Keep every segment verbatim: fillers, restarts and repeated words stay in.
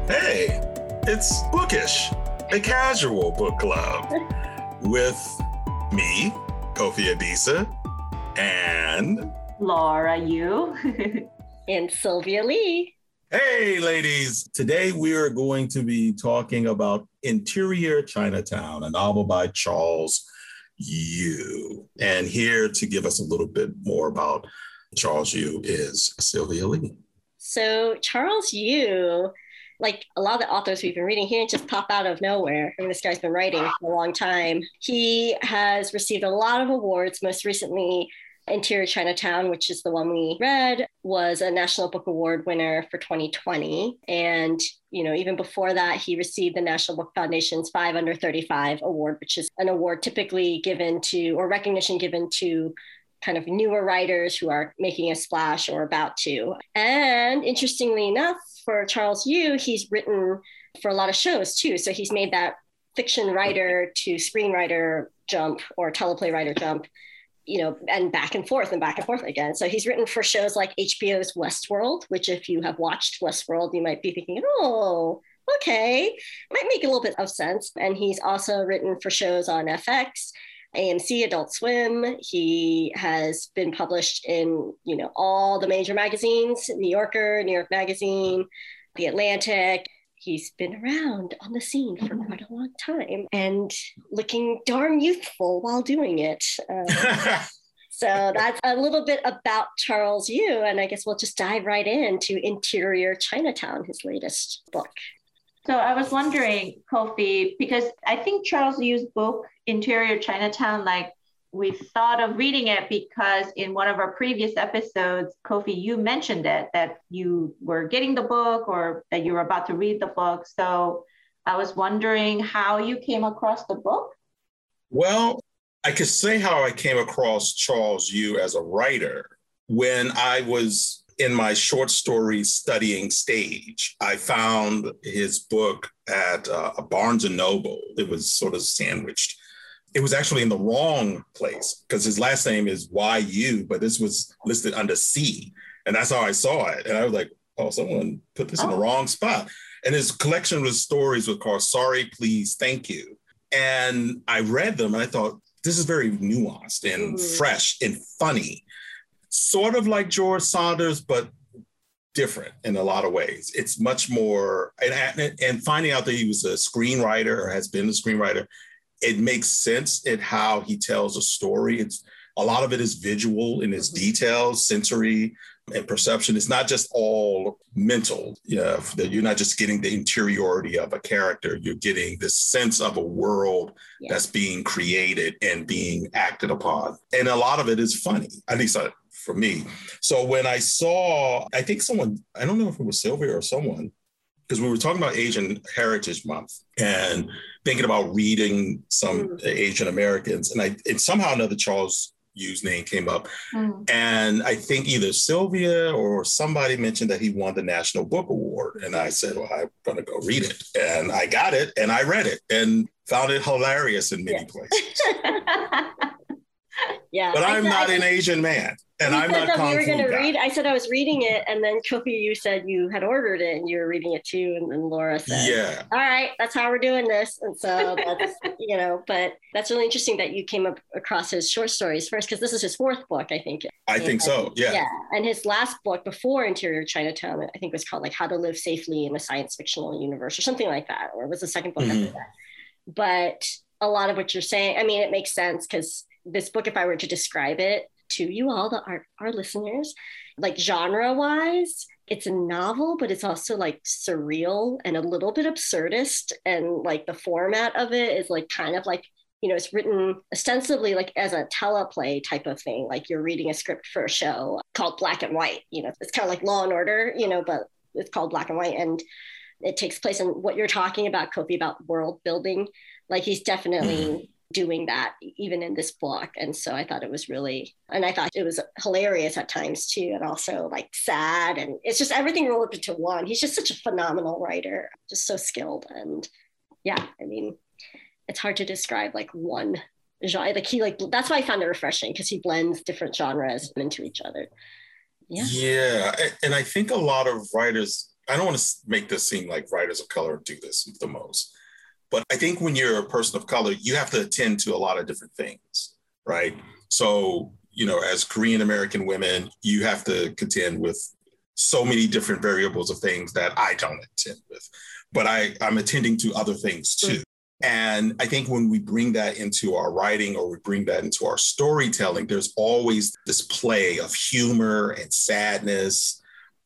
Hey, it's Bookish, a casual book club with me, Kofi Adisa, and Laura Yu and Sylvia Lee. Hey, ladies. Today we are going to be talking about Interior Chinatown, a novel by Charles Yu. And here to give us a little bit more about Charles Yu is Sylvia Lee. So Charles Yu, like a lot of the authors we've been reading, he didn't just pop out of nowhere. I mean, this guy's been writing for a long time. He has received a lot of awards. Most recently, Interior Chinatown, which is the one we read, was a National Book Award winner for twenty twenty. And, you know, even before that, he received the National Book Foundation's five under thirty-five award, which is an award typically given to, or recognition given to kind of newer writers who are making a splash or about to. And interestingly enough, for Charles Yu, he's written for a lot of shows too. So he's made that fiction writer to screenwriter jump or teleplay writer jump, you know, and back and forth and back and forth again. So he's written for shows like H B O's Westworld, which if you have watched Westworld, you might be thinking, oh, okay, might make a little bit of sense. And he's also written for shows on F X, A M C, Adult Swim. He has been published in, you know, all the major magazines, New Yorker, New York Magazine, The Atlantic. He's been around on the scene for quite a long time and looking darn youthful while doing it. Um, so that's a little bit about Charles Yu. And I guess we'll just dive right into Interior Chinatown, his latest book. So I was wondering, Kofi, because I think Charles Yu's book, Interior Chinatown, like we thought of reading it because in one of our previous episodes, Kofi, you mentioned it, that you were getting the book or that you were about to read the book. So I was wondering how you came across the book. Well, I could say how I came across Charles Yu as a writer. When I was in my short story studying stage, I found his book at uh, a Barnes and Noble. It was sort of sandwiched. It was actually in the wrong place because his last name is Y U, but this was listed under C. And that's how I saw it. And I was like, oh, someone put this oh. in the wrong spot. And his collection of stories was called Sorry, Please, Thank You. And I read them and I thought, this is very nuanced and mm. fresh and funny. Sort of like George Saunders, but different in a lot of ways. It's much more, and, and finding out that he was a screenwriter or has been a screenwriter, it makes sense in how he tells a story. It's a lot of it is visual in its details, sensory and perception. It's not just all mental. Yeah, that you're not just getting the interiority of a character. You're getting the sense of a world yeah. that's being created and being acted upon. And a lot of it is funny, at least I, for me. So when I saw, I think someone, I don't know if it was Sylvia or someone, because we were talking about Asian Heritage Month and thinking about reading some mm. Asian Americans. And I and somehow another Charles Yu's name came up. Mm. And I think either Sylvia or somebody mentioned that he won the National Book Award. And I said, well, I'm going to go read it. And I got it and I read it and found it hilarious in many yeah. places. yeah, but I'm not an Asian man. And I'm not that we were going to read. I said I was reading it, and then Kofi, you said you had ordered it, and you were reading it too. And then Laura said, "Yeah, all right, that's how we're doing this." And so that's you know, but that's really interesting that you came up across his short stories first, because this is his fourth book, I think. I and, think so. Yeah, yeah. And his last book before Interior Chinatown, I think, was called like How to Live Safely in a Science Fictional Universe or something like that, or it was the second book mm-hmm. after that. But a lot of what you're saying, I mean, it makes sense because this book, if I were to describe it to you all, the our, our listeners, like genre wise, it's a novel, but it's also like surreal and a little bit absurdist. And like the format of it is like kind of like, you know, it's written ostensibly like as a teleplay type of thing. Like you're reading a script for a show called Black and White, you know, it's kind of like Law and Order, you know, but it's called Black and White. And it takes place in what you're talking about, Kofi, about world building. Like he's definitely mm-hmm. doing that even in this book. And so I thought it was really, and I thought it was hilarious at times too, and also like sad. And it's just everything rolled up into one. He's just such a phenomenal writer, just so skilled. And yeah, I mean, it's hard to describe like one genre. Like he like, that's why I found it refreshing, because he blends different genres into each other. Yeah. Yeah. And I think a lot of writers I don't want to make this seem like writers of color do this the most, but I think when you're a person of color, you have to attend to a lot of different things, right? So, you know, as Korean American women, you have to contend with so many different variables of things that I don't attend with, but I, I'm attending to other things too. And I think when we bring that into our writing or we bring that into our storytelling, there's always this play of humor and sadness,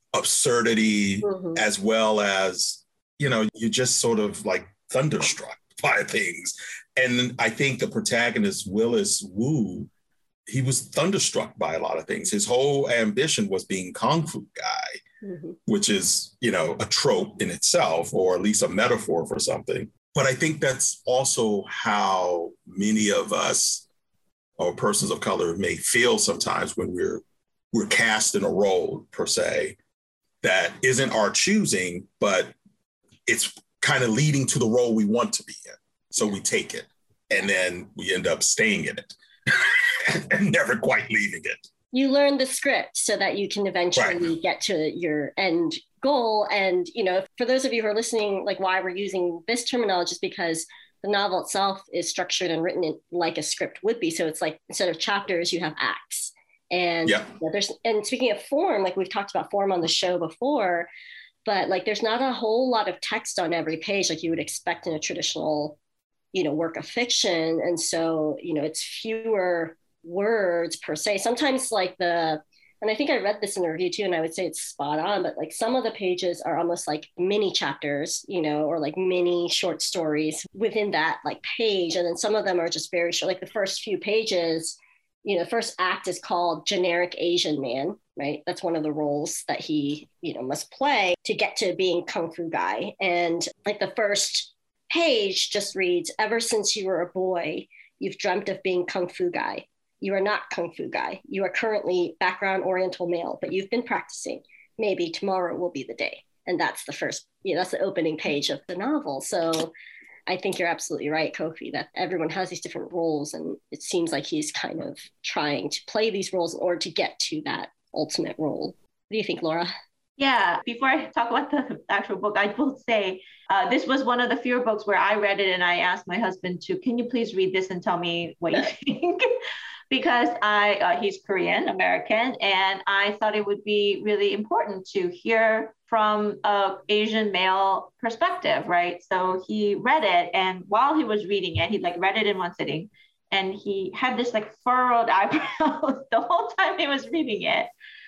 absurdity, mm-hmm. as well as, you know, you're just sort of like thunderstruck by things. And I think the protagonist, Willis Wu, he was thunderstruck by a lot of things. His whole ambition was being Kung Fu guy, mm-hmm. which is, you know, a trope in itself, or at least a metaphor for something. But I think that's also how many of us, or persons of color, may feel sometimes when we're we're cast in a role, per se, that isn't our choosing, but it's kind of leading to the role we want to be in. So we take it, and then we end up staying in it and never quite leaving it. You learn the script so that you can eventually right. get to your end goal. And, you know, for those of you who are listening, like why we're using this terminology is because the novel itself is structured and written in, like a script would be. So it's like, instead of chapters, you have acts. And yep. you know, there's, and speaking of form, like we've talked about form on the show before, but like there's not a whole lot of text on every page like you would expect in a traditional, you know, work of fiction. And so, you know, it's fewer words per se. Sometimes like the, and I think I read this in a review too, and I would say it's spot on, but like some of the pages are almost like mini chapters, you know, or like mini short stories within that like page. And then some of them are just very short, like the first few pages, you know, the first act is called Generic Asian Man, right? That's one of the roles that he, you know, must play to get to being Kung Fu guy. And like the first page just reads, ever since you were a boy, you've dreamt of being Kung Fu guy. You are not Kung Fu guy. You are currently background Oriental male, but you've been practicing. Maybe tomorrow will be the day. And that's the first, you know, that's the opening page of the novel. So I think you're absolutely right, Kofi, that everyone has these different roles. And it seems like he's kind of trying to play these roles in order to get to that ultimate role. What do you think, Laura? Yeah, before I talk about the actual book, I will say uh, this was one of the fewer books where I read it and I asked my husband to, can you please read this and tell me what you think? Because I, uh, he's Korean American, and I thought it would be really important to hear from an Asian male perspective, right? So he read it, and while he was reading it, he like read it in one sitting, and he had this like furrowed eyebrows the whole time he was reading it.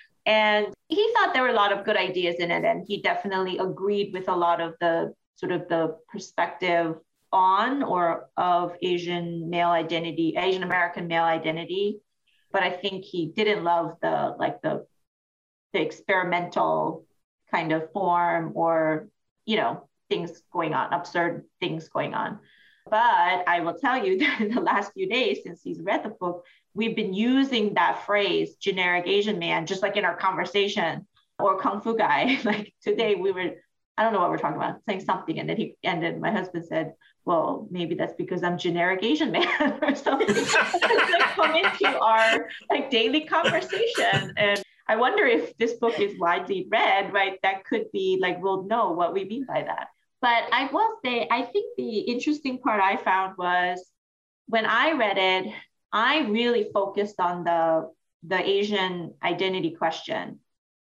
And he thought there were a lot of good ideas in it, and he definitely agreed with a lot of the sort of the perspective on or of Asian male identity, Asian American male identity. But I think he didn't love the like the the experimental kind of form or, you know, things going on, absurd things going on. But I will tell you that in the last few days since he's read the book, we've been using that phrase, generic Asian man, just like in our conversation, or Kung Fu guy. Like today we were, I don't know what we're talking about, saying something. And then he, and then my husband said, well, maybe that's because I'm generic Asian man or something. Like come into our like daily conversation. And I wonder if this book is widely read, right? That could be like, we'll know what we mean by that. But I will say, I think the interesting part I found was when I read it, I really focused on the, the Asian identity question.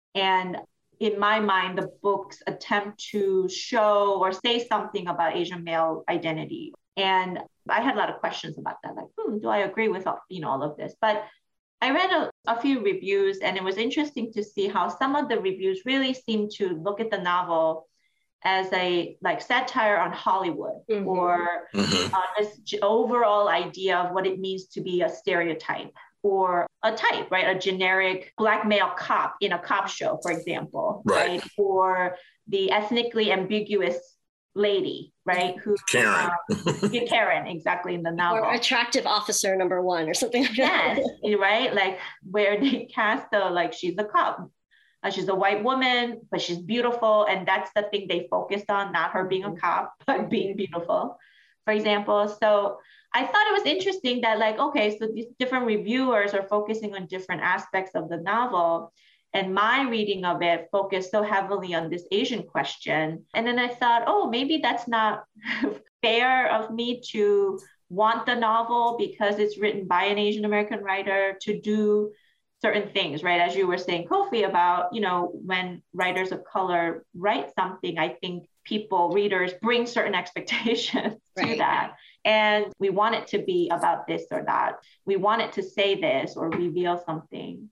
And in my mind, the book's attempt to show or say something about Asian male identity. And I had a lot of questions about that. Like, hmm, do I agree with all, you know, all of this? But I read a, a few reviews, and it was interesting to see how some of the reviews really seemed to look at the novel as a like satire on Hollywood, mm-hmm. or mm-hmm. Uh, this overall idea of what it means to be a stereotype or a type, right? A generic black male cop in a cop show, for example, right? right? Or the ethnically ambiguous lady, right? Who Karen. Uh, Karen, exactly, in the novel. Or attractive officer number one or something like that. Yes, right? Like where they cast the, like, she's a cop. Uh, she's a white woman, but she's beautiful. And that's the thing they focused on, not her being a cop, but being beautiful, for example. So I thought it was interesting that, like, okay, so these different reviewers are focusing on different aspects of the novel. And my reading of it focused so heavily on this Asian question. And then I thought, oh, maybe that's not fair of me to want the novel because it's written by an Asian American writer to do certain things, right? As you were saying, Kofi, about, you know, when writers of color write something, I think people, readers, bring certain expectations right. to that. And we want it to be about this or that. We want it to say this or reveal something.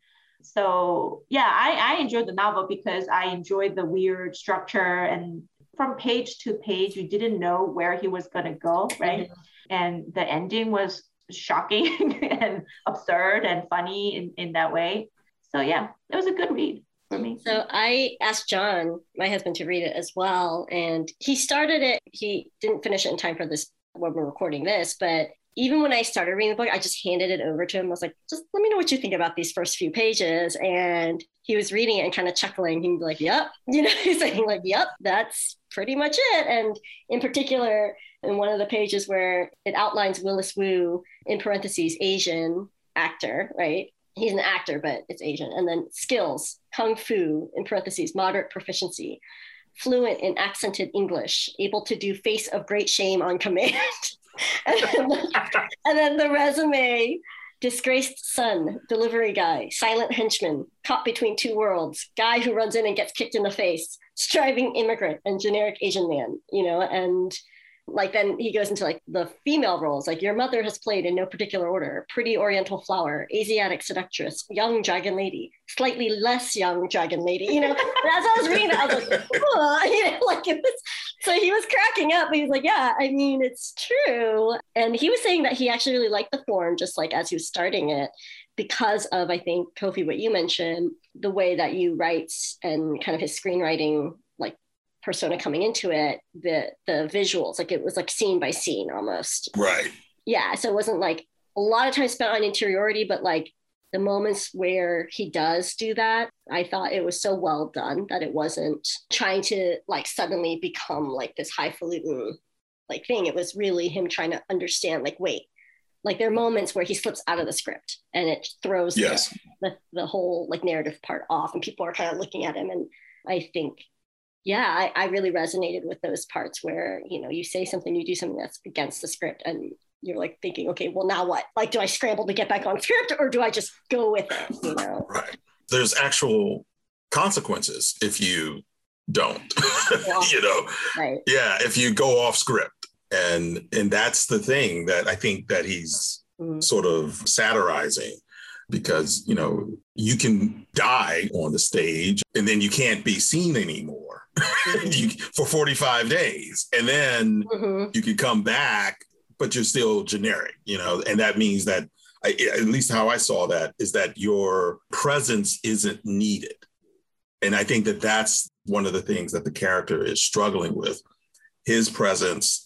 So yeah, I, I enjoyed the novel because I enjoyed the weird structure, and from page to page, you didn't know where he was going to go, right? Mm-hmm. And the ending was shocking and absurd and funny in, in that way. So yeah, it was a good read for me. So I asked John, my husband, to read it as well. And he started it, he didn't finish it in time for this, when we're recording this, but even when I started reading the book, I just handed it over to him. I was like, just let me know what you think about these first few pages. And he was reading it and kind of chuckling. He'd be like, yep. You know, he's saying like, yep, that's pretty much it. And in particular, in one of the pages where it outlines Willis Wu, in parentheses, Asian actor, right? He's an actor, but it's Asian. And then skills, Kung Fu, in parentheses, moderate proficiency, fluent in accented English, able to do face of great shame on command. and, then the, and then the resume, disgraced son, delivery guy, silent henchman, caught between two worlds, guy who runs in and gets kicked in the face, striving immigrant, and generic Asian man, you know, and like then he goes into like the female roles, like your mother has played in no particular order, pretty oriental flower, Asiatic seductress, young dragon lady, slightly less young dragon lady, you know. And as I was reading that, I was like, oh, you know, like it was, so he was cracking up. He was like, yeah, I mean, it's true. And he was saying that he actually really liked the form, just like as he was starting it, because of, I think, Kofi, what you mentioned, the way that you write and kind of his screenwriting, like persona coming into it, the the visuals, like it was like scene by scene almost. Right. Yeah. So it wasn't like a lot of time spent on interiority, but like the moments where he does do that, I thought it was so well done that it wasn't trying to like suddenly become like this highfalutin like thing. It was really him trying to understand, like, wait, like there are moments where he slips out of the script and it throws yes. the, the, the whole like narrative part off, and people are kind of looking at him. And I think, yeah, I, I really resonated with those parts where, you know, you say something, you do something that's against the script, and you're like thinking, okay, well, now what? Like, do I scramble to get back on script, or do I just go with it, you know? Right. There's actual consequences if you don't, yeah. you know? Right. Yeah, if you go off script. And and that's the thing that I think that he's mm-hmm. sort of satirizing, because, you know, you can die on the stage and then you can't be seen anymore mm-hmm. you, for forty-five days. And then mm-hmm. you can come back, but you're still generic, you know, and that means that, I, at least how I saw that, is that your presence isn't needed. And I think that that's one of the things that the character is struggling with. His presence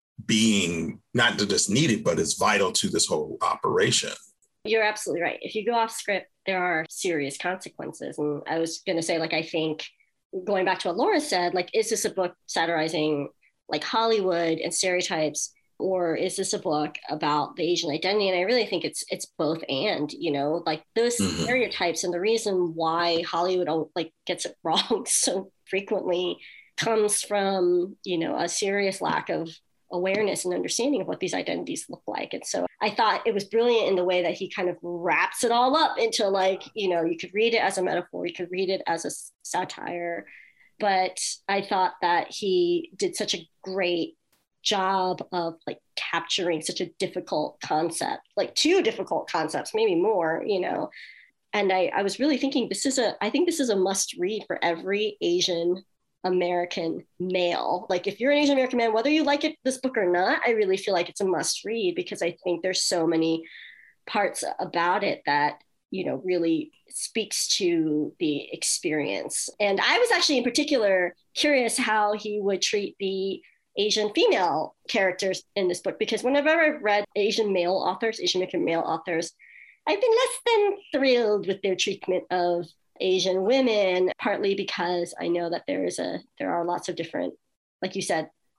being not just needed, but is vital to this whole operation. You're absolutely right. If you go off script, there are serious consequences. And I was going to say, like, I think going back to what Laura said, like, is this a book satirizing like Hollywood and stereotypes, or is this a book about the Asian identity? And I really think it's it's both and, you know, like those mm-hmm. stereotypes and the reason why Hollywood like gets it wrong so frequently comes from, you know, a serious lack of awareness and understanding of what these identities look like. And so I thought it was brilliant in the way that he kind of wraps it all up into, like, you know, you could read it as a metaphor, you could read it as a satire, but I thought that he did such a great job of like capturing such a difficult concept, like two difficult concepts, maybe more, you know. And I, I was really thinking, this is a, I think this is a must read for every Asian American male. Like, if you're an Asian American man, whether you like it, this book or not, I really feel like it's a must read, because I think there's so many parts about it that, you know, really speaks to the experience. And I was actually in particular curious how he would treat the Asian female characters in this book, because whenever I've read Asian male authors, Asian American male authors, I've been less than thrilled with their treatment of Asian women, partly because I know that there is a there are lots of different, like you said,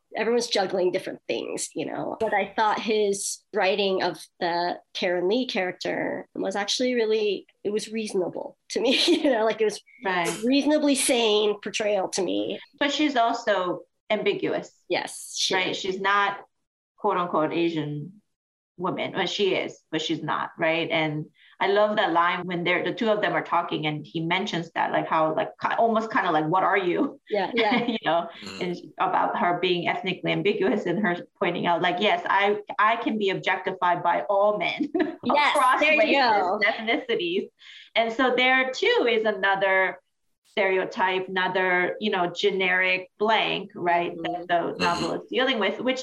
everyone's juggling different things, you know. But I thought his writing of the Karen Lee character was actually really, it was reasonable to me, you know, like it was right. reasonably sane portrayal to me. But she's also ambiguous. Yes. She right. Is. She's not quote unquote Asian woman. Well, she is, but she's not, right? And I love that line when they're the two of them are talking, and he mentions that, like how, like almost kind of like, "What are you?" Yeah, yeah. you know, and about her being ethnically ambiguous, and her pointing out, like, yes, I I can be objectified by all men yes, across there races, you go. ethnicities, and so there too is another stereotype, another you know generic blank, right? Mm-hmm. That the novel is dealing with, which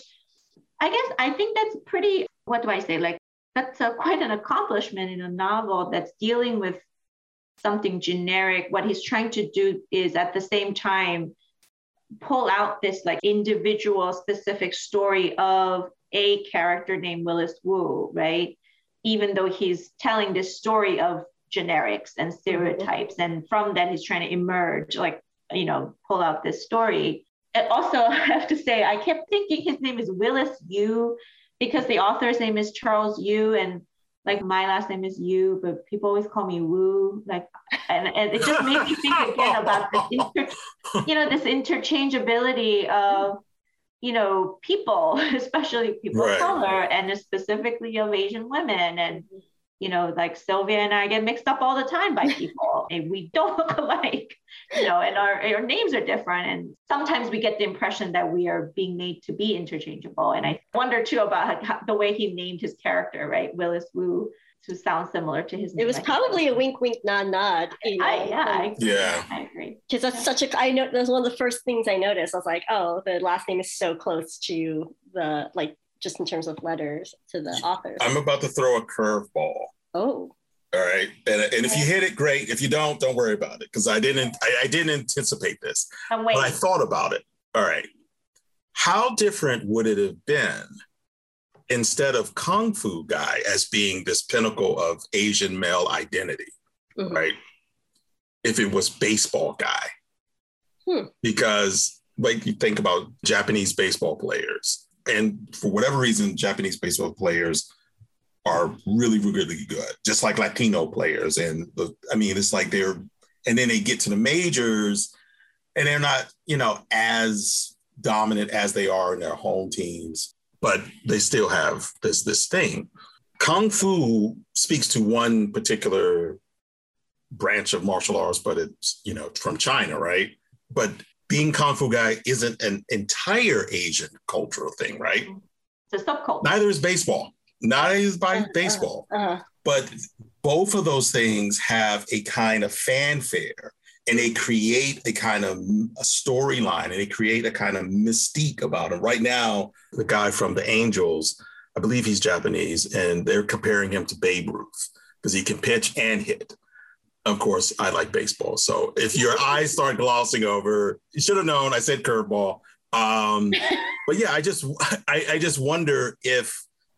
I guess I think that's pretty. What do I say? Like. That's a, quite an accomplishment in a novel that's dealing with something generic. What he's trying to do is at the same time pull out this like individual specific story of a character named Willis Wu, right? Even though he's telling this story of generics and stereotypes. Mm-hmm. And from that, he's trying to emerge, like, you know, pull out this story. And also, I have to say, I kept thinking his name is Willis Yu, because the author's name is Charles Yu, and like my last name is Yu, but people always call me Wu. Like, and, and it just made me think again about this, inter, you know, this interchangeability of, you know, people, especially people right. of color, and specifically of Asian women. And, you know, like Sylvia and I get mixed up all the time by people, and we don't look alike, you know, and our, our names are different. And sometimes we get the impression that we are being made to be interchangeable. And I wonder too about how, the way he named his character, right? Willis Wu, to sound similar to his name. It was probably a wink, wink, nod, nod. You know? I, yeah, I agree. yeah, I agree. Because that's such a, I know that's one of the first things I noticed. I was like, oh, the last name is so close to the, like, just in terms of letters to the authors. I'm about to throw a curveball. Oh. All right. And, and if you hit it, great. If you don't, don't worry about it. Because I didn't I, I didn't anticipate this. I'm but I thought about it. All right. How different would it have been instead of Kung Fu Guy as being this pinnacle of Asian male identity, mm-hmm. right? If it was Baseball Guy. Hmm. Because like you think about Japanese baseball players, and for whatever reason, Japanese baseball players are really, really good, just like Latino players. And the, I mean, it's like they're, and then they get to the majors and they're not, you know, as dominant as they are in their home teams, but they still have this, this thing. Kung Fu speaks to one particular branch of martial arts, but it's, you know, from China, right? But being Kung Fu Guy isn't an entire Asian cultural thing, right? It's a subculture. Neither is baseball. Not as by uh, baseball, uh, uh. but both of those things have a kind of fanfare, and they create a kind of a storyline, and they create a kind of mystique about them. Right now, the guy from the Angels, I believe he's Japanese, and they're comparing him to Babe Ruth because he can pitch and hit. Of course, I like baseball. So if your eyes start glossing over, you should have known I said curveball. Um, but yeah, I just I, I just wonder if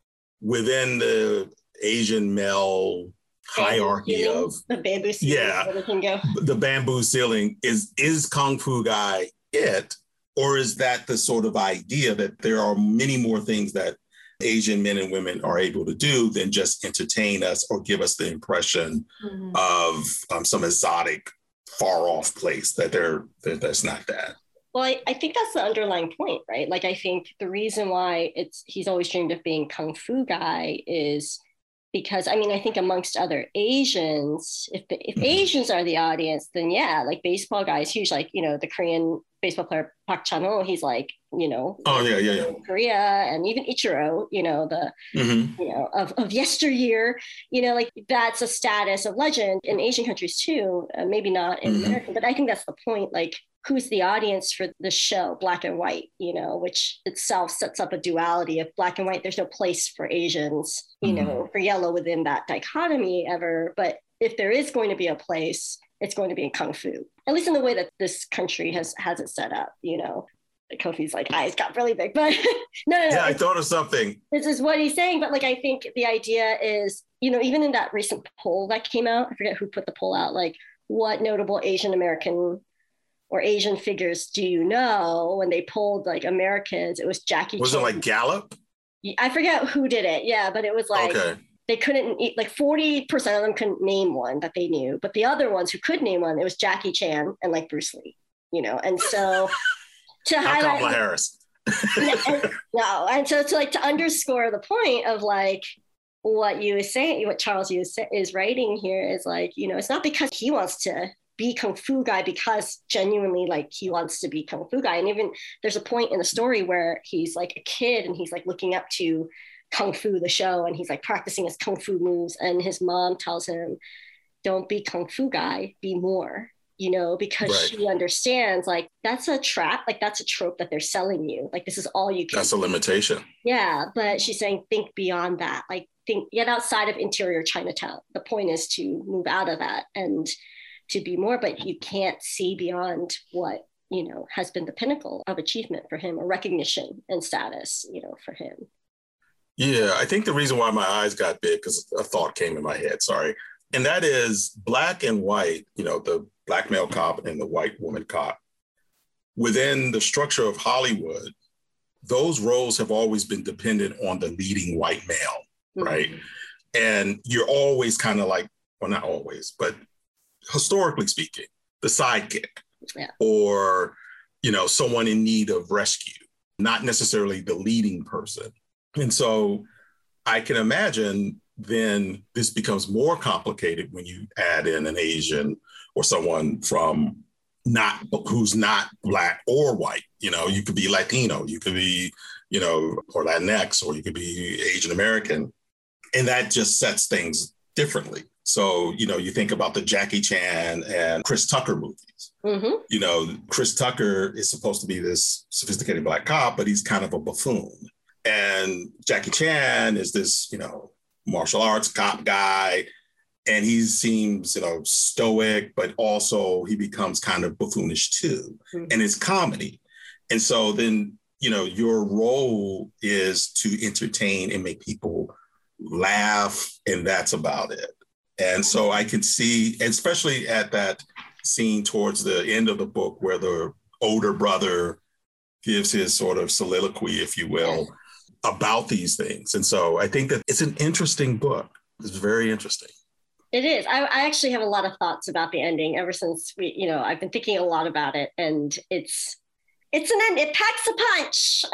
within the Asian male hierarchy of the bamboo ceiling, yeah, can go. the bamboo ceiling is is Kung Fu Guy it, or is that the sort of idea that there are many more things that Asian men and women are able to do than just entertain us or give us the impression mm-hmm. of um, some exotic, far off place that they're that that's not that. Well, I, I think that's the underlying point, right? Like, I think the reason why it's he's always dreamed of being Kung Fu Guy is because, I mean, I think amongst other Asians, if the, if mm-hmm. Asians are the audience, then yeah, like Baseball Guy is huge. Like, you know, the Korean baseball player Park Chan-ho, he's like, you know, oh yeah, yeah, yeah, Korea, and even Ichiro, you know, the mm-hmm. you know of of yesteryear, you know, like that's a status of legend in Asian countries too. Uh, maybe not in mm-hmm. America, but I think that's the point. Like, who's the audience for the show, Black and White, you know, which itself sets up a duality of black and white. There's no place for Asians, you mm-hmm. know, for yellow within that dichotomy ever. But if there is going to be a place, it's going to be in Kung Fu, at least in the way that this country has has it set up, you know. Kofi's like eyes got really big, but no, no, no. Yeah, I thought of something. This is what he's saying. But like, I think the idea is, you know, even in that recent poll that came out, I forget who put the poll out, like what notable Asian American or Asian figures do you know? When they polled like Americans, it was Jackie Was Chan. it like Gallup? I forget who did it. Yeah, but it was like, okay. They couldn't, like forty percent of them couldn't name one that they knew. But the other ones who could name one, it was Jackie Chan and like Bruce Lee, you know? And so to Not highlight. Kamala Harris. and, no. And so to like, to underscore the point of like, what you is saying, what Charles Yu is, is writing here is like, you know, it's not because he wants to be Kung Fu guy, because genuinely like he wants to be Kung Fu guy. And even there's a point in the story where he's like a kid and he's like looking up to Kung Fu, the show, and he's like practicing his Kung Fu moves. And his mom tells him, don't be Kung Fu guy, be more, you know, because right. she understands like that's a trap, like that's a trope that they're selling you. Like this is all you can That's do. a limitation. Yeah. But she's saying, think beyond that. Like think, get outside of interior Chinatown. The point is to move out of that and to be more, but you can't see beyond what, you know, has been the pinnacle of achievement for him, or recognition and status, you know, for him. Yeah, I think the reason why my eyes got big, because a thought came in my head, sorry. And that is black and white, you know, the black male cop and the white woman cop. Within the structure of Hollywood, those roles have always been dependent on the leading white male, mm-hmm. right? And you're always kind of like, well, not always, but historically speaking, the sidekick yeah. or, you know, someone in need of rescue, not necessarily the leading person. And so I can imagine then this becomes more complicated when you add in an Asian or someone from not, who's not black or white. You know, you could be Latino, you could be, you know, or Latinx, or you could be Asian American. And that just sets things differently. So, you know, you think about the Jackie Chan and Chris Tucker movies. Mm-hmm. You know, Chris Tucker is supposed to be this sophisticated black cop, but he's kind of a buffoon. And Jackie Chan is this, you know, martial arts cop guy. And he seems, you know, stoic, but also he becomes kind of buffoonish too. Mm-hmm. And it's comedy. And so then, you know, your role is to entertain and make people laugh. And that's about it. And so I can see, especially at that scene towards the end of the book where the older brother gives his sort of soliloquy, if you will, about these things. And so I think that it's an interesting book. It's very interesting. It is. I, I actually have a lot of thoughts about the ending ever since we, you know, I've been thinking a lot about it, and it's, it's an end, it packs a punch,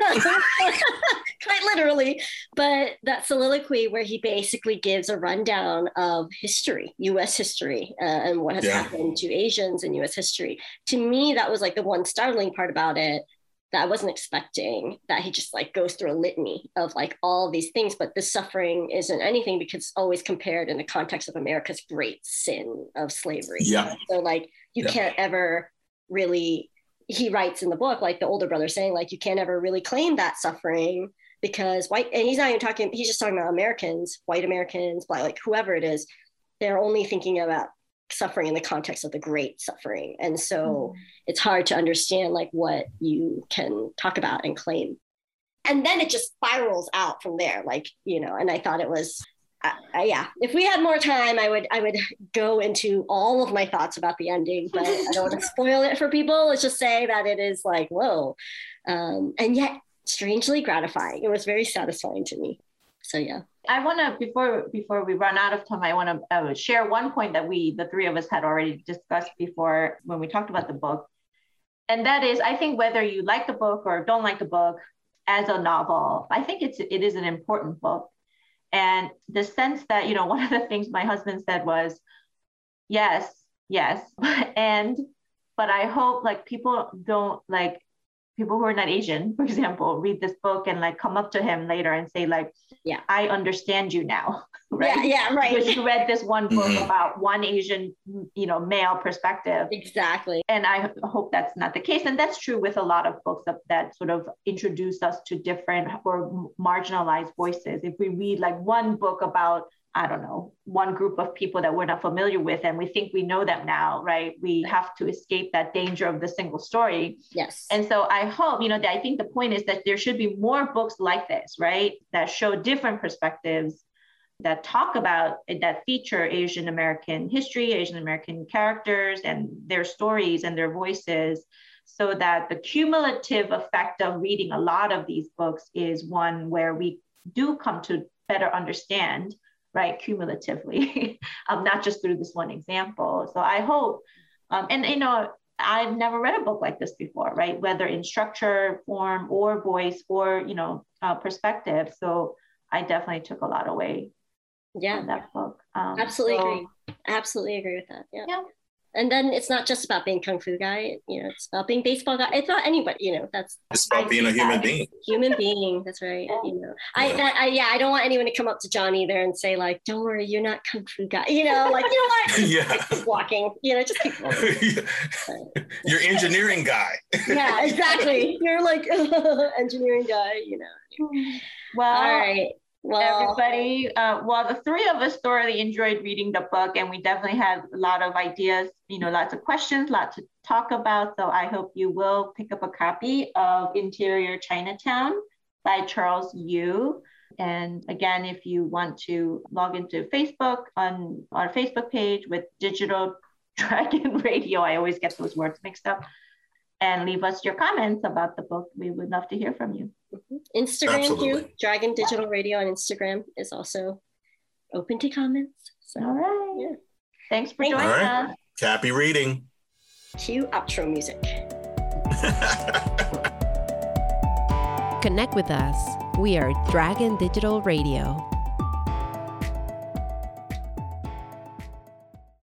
uh, quite literally. But that soliloquy where he basically gives a rundown of history, U S history, uh, and what has yeah. happened to Asians in U S history. To me, that was like the one startling part about it that I wasn't expecting, that he just like goes through a litany of like all these things, but the suffering isn't anything because it's always compared in the context of America's great sin of slavery. Yeah. So like, you yeah. can't ever really, he writes in the book, like the older brother saying like, you can't ever really claim that suffering because white, and he's not even talking, he's just talking about Americans, white Americans, black, like whoever it is, they're only thinking about suffering in the context of the great suffering. And so mm. it's hard to understand like what you can talk about and claim. And then it just spirals out from there, like, you know, and I thought it was, uh, uh, yeah, if we had more time, I would, I would go into all of my thoughts about the ending, but I don't want to spoil it for people. Let's just say that it is like, whoa. Um, and yet strangely gratifying. It was very satisfying to me. So, yeah. I want to, before before we run out of time, I want to uh, share one point that we, the three of us had already discussed before when we talked about the book. And that is, I think whether you like the book or don't like the book as a novel, I think it's it is an important book. And the sense that, you know, one of the things my husband said was, yes, yes. and, but I hope like people don't like, people who are not Asian, for example, read this book and like come up to him later and say like, yeah, I understand you now, right? Yeah, yeah, right. Because you read this one book mm-hmm. about one Asian, you know, male perspective. Exactly. And I hope that's not the case. And that's true with a lot of books that, that sort of introduce us to different or marginalized voices. If we read like one book about, I don't know, one group of people that we're not familiar with, and we think we know them now, right? We have to escape that danger of the single story. Yes. And so I hope, you know, that I think the point is that there should be more books like this, right? That show different perspectives, that talk about, that feature Asian American history, Asian American characters and their stories and their voices, so that the cumulative effect of reading a lot of these books is one where we do come to better understand, right, cumulatively, um, not just through this one example. So I hope, um, and you know, I've never read a book like this before, right? Whether in structure, form, or voice, or, you know, uh, perspective. So I definitely took a lot away yeah. from that book. Um, Absolutely so, agree. Absolutely agree with that. Yeah. Yeah. And then it's not just about being kung fu guy, you know, it's about being baseball guy. It's not anybody, you know, that's. It's about being a human being. Human being, that's right. Yeah. You know, I, that, I, yeah, I don't want anyone to come up to John either and say like, don't worry, you're not kung fu guy. You know, like, you know what? Yeah. Keep walking, you know, just keep walking. You're engineering guy. Yeah, exactly. You're like engineering guy, you know. Well, all right. Well, everybody, uh, well, the three of us thoroughly enjoyed reading the book, and we definitely had a lot of ideas, you know, lots of questions, lots to talk about. So I hope you will pick up a copy of Interior Chinatown by Charles Yu. And again, if you want to log into Facebook on our Facebook page with Digital Dragon Radio, I always get those words mixed up, and leave us your comments about the book. We would love to hear from you. Mm-hmm. Instagram Absolutely. too. Dragon Digital Radio on Instagram is also open to comments. So, all right. Yeah. Thanks for Thanks. joining All right. us. Happy reading. Cue outro music. Connect with us. We are Dragon Digital Radio.